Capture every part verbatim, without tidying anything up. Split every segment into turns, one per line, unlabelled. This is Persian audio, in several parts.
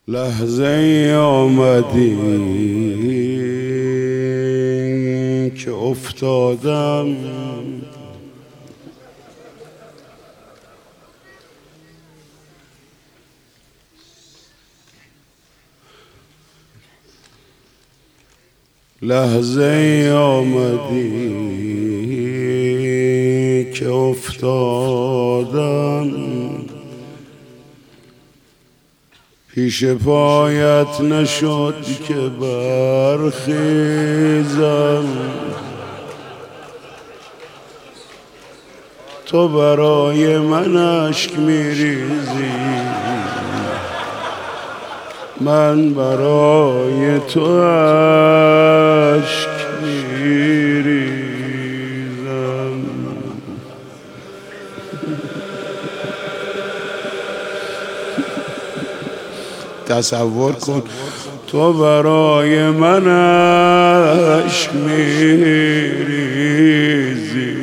لحظه ای آمدی که افتادم لحظه ای آمدی که افتادم پیش پایت نشد که برخیزم تو برای من اشک میریزی من برای تو اشک میریزم تصور کن تو برای من اشک میریزی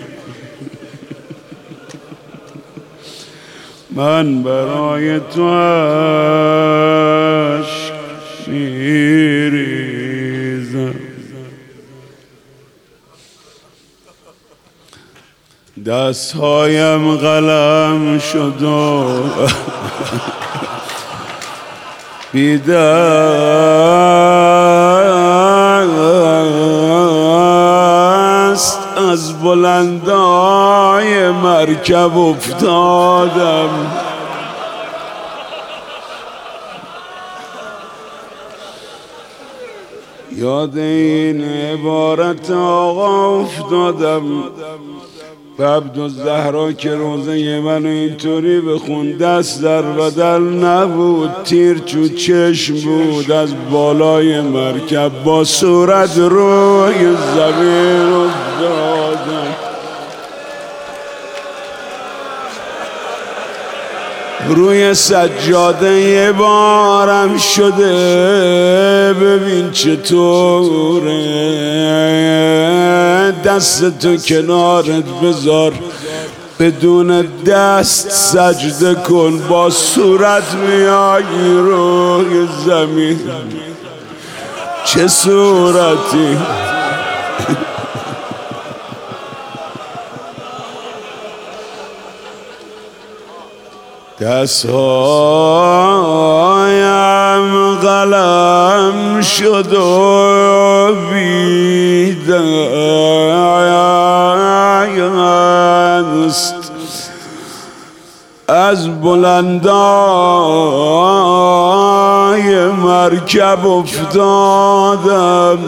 من برای تو اشک میریزم دستهایم قلم شد و بی دست از بلندای مرکب افتادم یاد این عبارت آقا افتادم به عبدالزهرا که روزه منو اینطوری بخون دست در بدل نبود تیر چو چشم بود از بالای مرکب با صورت روی زمین افتادم روی سجاده یه بارم شده ببین چطوره دست تو کنارت بذار بدون دست سجده کن با صورت میای روی زمین چه صورتی دستهایم قلم شد و بی دست از بلندای مرکب افتادم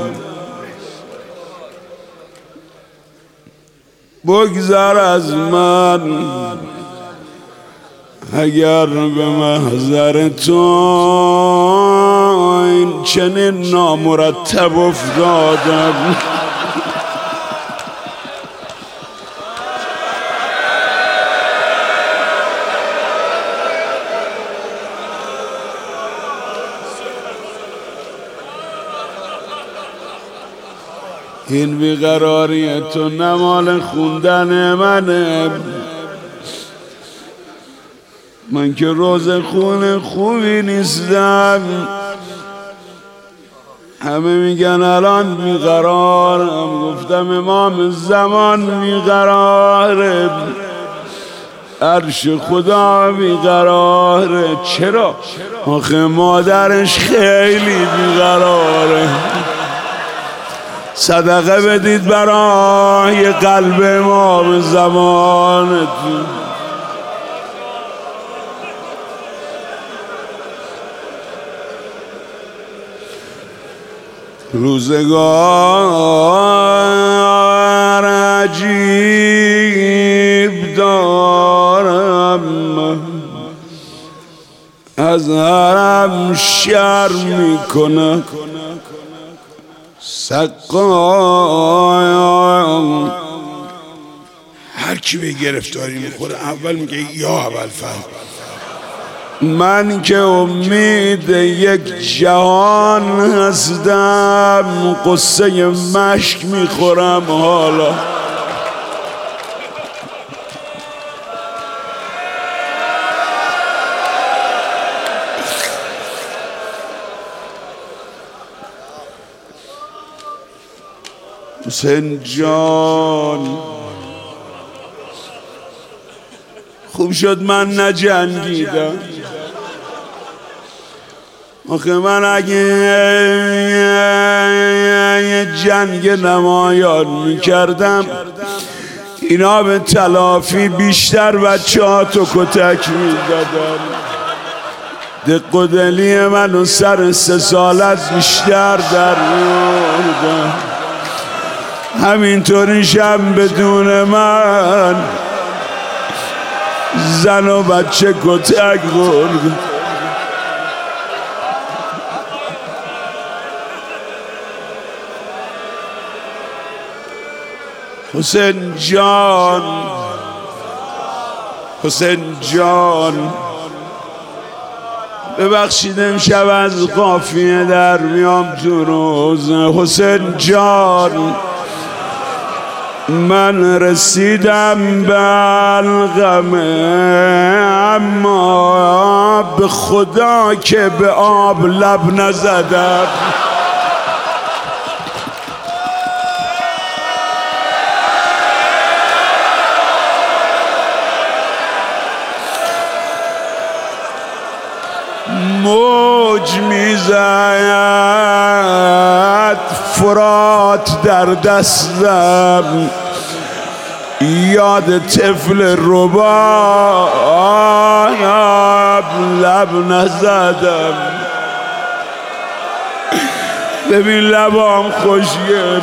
بگذر از من اگر به محضر تو این چنین نامرتب افتادم این بیقراری تو نمال خوندن منه من که روز خون خوبی نیستم همه میگن الان بیقرارم گفتم امام زمان بیقراره عرش خدا بیقراره چرا؟ آخه مادرش خیلی بیقراره صدقه بدید برای قلب امام زمانتون روزگار عجیب دارم از حرم شرم میکنه سقایم هر کی به گرفتاری میخوره اول میگه یا ابوالفضل من که امید یک جهان هستم قصه مشک میخورم حالا حسین جان خوب شد من نجنگیدم. آخه من اگه جنگ نمایان میکردم اینا به تلافی بیشتر بچه ها تو کتک میدادن. دق و دلی من و سر سه سالت بیشتر در میاردن. همینطوریشم بدون من زن و بچه کتک خورد. حسین جان حسین جان ببخشید امشب از قافیه در میام تو روز. حسین جان من رسیدم به القمه اما به خدا که به آب لب نزدم. موج میزد فرات در دستم یاد طفل رباب لب نزدم. ببین لبام خوشگل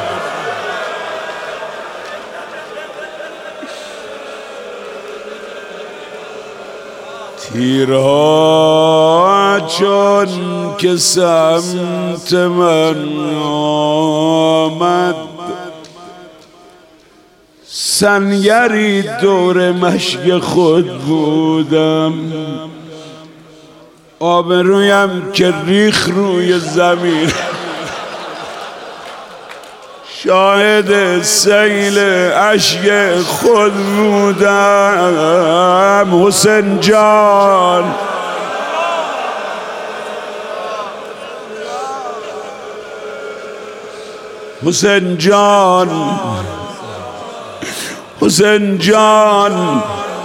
تیرها چون که سمت من آمد سنگری دور مشک خود بودم. آبرویم که ریخ روی زمین شاهد سیل اشک خود بودم. حسین جان حسین جان حسین جان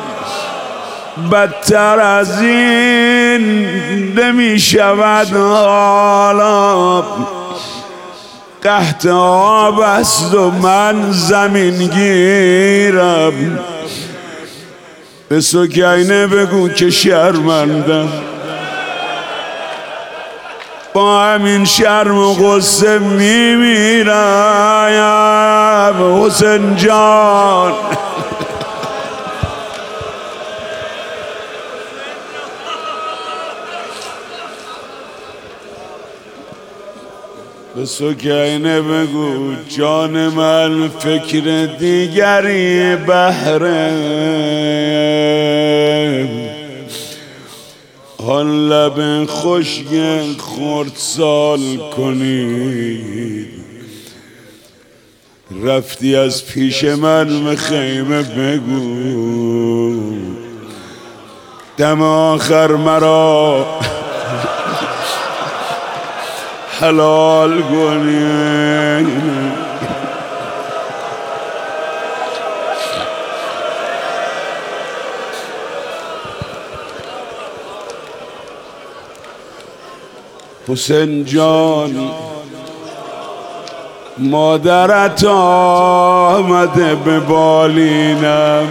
بدتر از این نمی شود حالا. قحط آب است و من زمین گیرم. به سکینه بگو که شرمندم. با همین شرم و غصه میمیرم. حسین جان به سکینه بگو جان من فکر دیگری بهره آن لب خشک خردسال کنید. رفتی از پیش من به خیمه بگو دم آخر مرا حلال کنید. حسین جان مادرت آمده به بالینم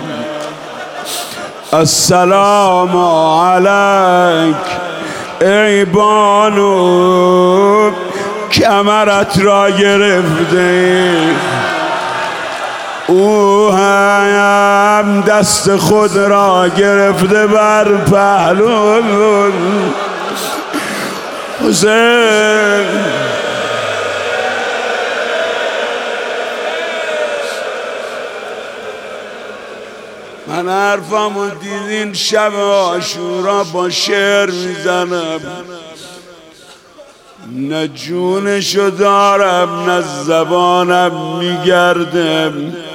السلام علیک ای بانو کمرت را گرفته. او هم دست خود را گرفته بر پهلو. حسین من حرفمو دیدین شب عاشورا با شعر میزنم. نه جونشو دارم نه زبانم میگردم.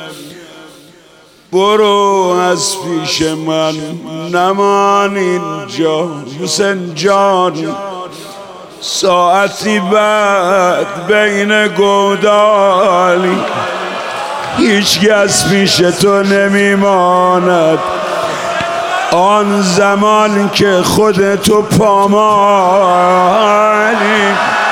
برو از پیش من نمان اینجا. حسین جان ساعتی بعد بین گودالی هیچ کس پیش تو نمیماند، آن زمان که خودتو پامالی.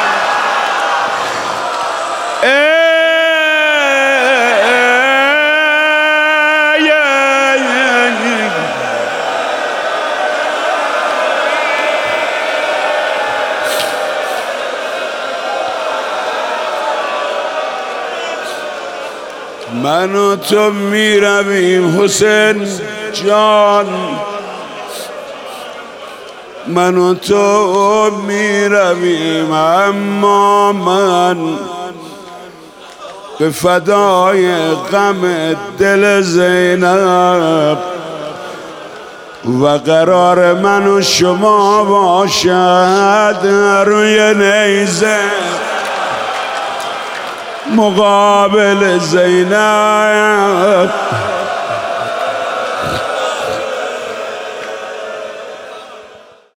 من و تو می رویم حسین جان، من و تو می رویم، اما من به فدای غم دل زینب و قرار من و شما باشد روی نیزه مقابل زینب.